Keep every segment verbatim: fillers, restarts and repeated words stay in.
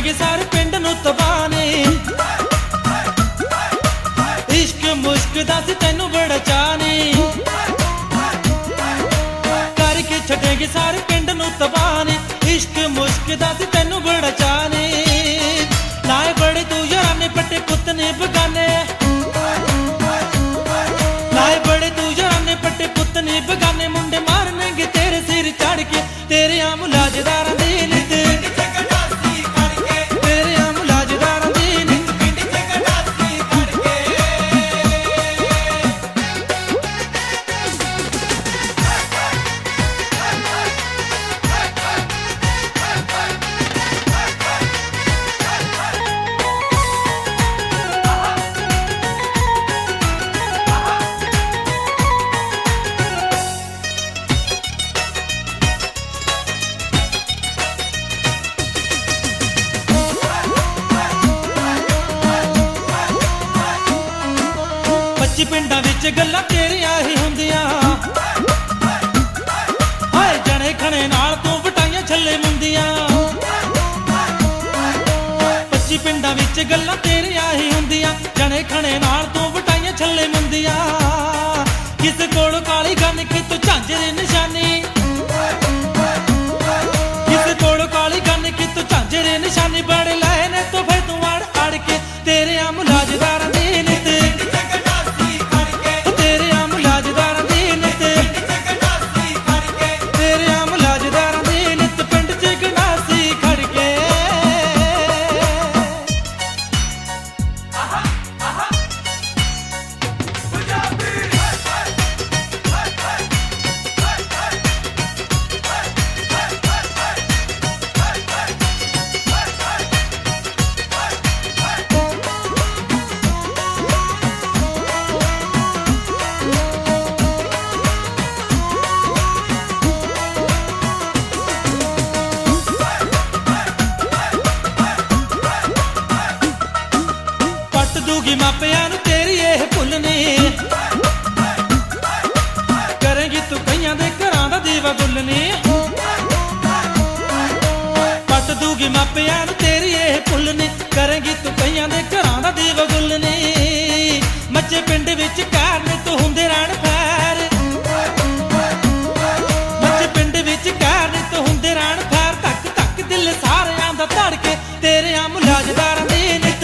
छड़ेगी सारे पिंड नू तबाह ने। इश्क मुश्क दा सी तैनू बड़ा चाऽ ने, करके छड़ेगी सारे पिंड नू तबाह ने। इश्क मुश्क दा सी तैनू बड़ा चाऽ ने, लाए बड़े तू याराने पट्टे पुत्त ने बगाने, लाए बड़े तू याराने पट्टे पुत्त ने बगाने। मुंडे मारनेंगे तेरे सिर चढ़ के, तेरे आ मुलाजदारां दी नित, तेरे आ मुलाजदारां दी नित। पच्ची पिंडां विच गल्लां तेरियां ही हुंदियां, हाय जने खणे नाल तू वटाइयां छल्ले मुंदियां। पच्ची पिंडां विच गल्लां तेरियां ही हुंदियां, जने खणे नाल तू वटाइयां छल्ले मुंदियां। किस कोल काली गन की तू झांझे दी निशानी, किस कोल काली गन की तू झांझे दी निशानी। बड़े लाए ने तो फिर तू अड़ अड़ के, तेरे आ मुलाजदारां दी नित, दूगी मापिया नू तेरी एह भुल ने। करेंगी तू कईयां दे घरां दा दीवा गुलने, पट दूगी मापिया नू तेरी एह भुल ने। करेंगी तू कईयां दे घरां दा दीवा गुलने। मच्चे पिंड विच कार ने तू हुंदे रहण फैर, मच्चे पिंड विच कार ने तू हुंदे रहण फैर। धक धक दिल सारियां दा धड़के, तेरे आ मुलाजदारां दी नित,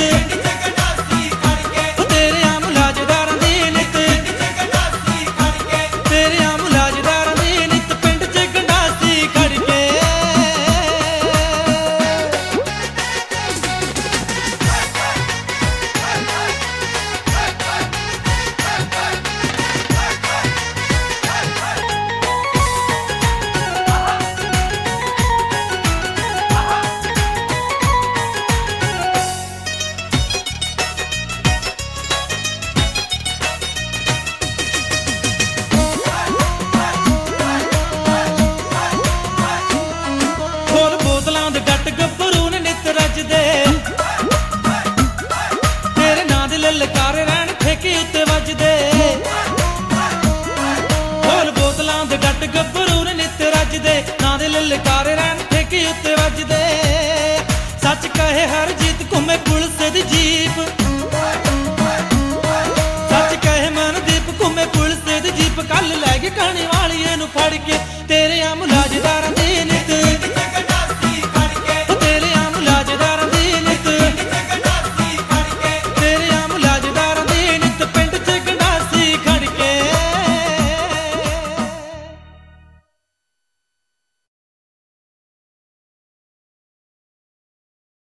ललकारे रहन ठेके उत्ते वजदे। ढोल बोतलां दे डट गब्बरू ने नित रजदे, नां दे ललकारे रहन ठेके उत्ते वजदे। सच कहे हर जीत घूमे पुलिस दी जीप, सच कहे मनदीप घूमे पुलिस दी जीप। कल लै गए कहानी वाली नू फड़ के, तेरे आ मुलाजदार